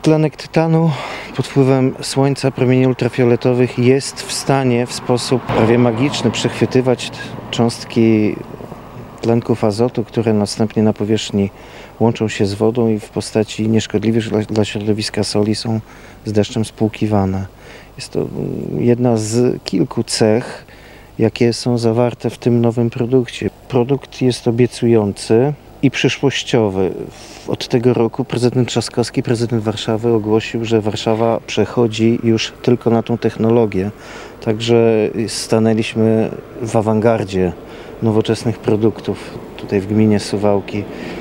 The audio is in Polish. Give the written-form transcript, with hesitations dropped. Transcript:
Tlenek tytanu pod wpływem słońca, promieni ultrafioletowych jest w stanie w sposób prawie magiczny przechwytywać cząstki tlenków azotu, które następnie na powierzchni łączą się z wodą i w postaci nieszkodliwych dla środowiska soli są z deszczem spłukiwane. Jest to jedna z kilku cech, jakie są zawarte w tym nowym produkcie. Produkt jest obiecujący i przyszłościowy. Od tego roku prezydent Trzaskowski, prezydent Warszawy, ogłosił, że Warszawa przechodzi już tylko na tą technologię. Także stanęliśmy w awangardzie nowoczesnych produktów tutaj w gminie Suwałki.